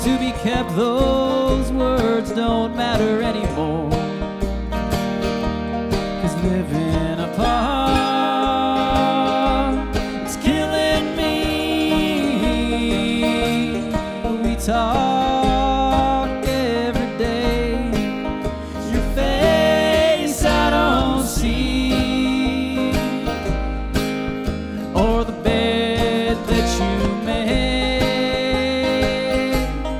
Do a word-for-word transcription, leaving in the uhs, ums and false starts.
to be kept. Those words don't matter anymore.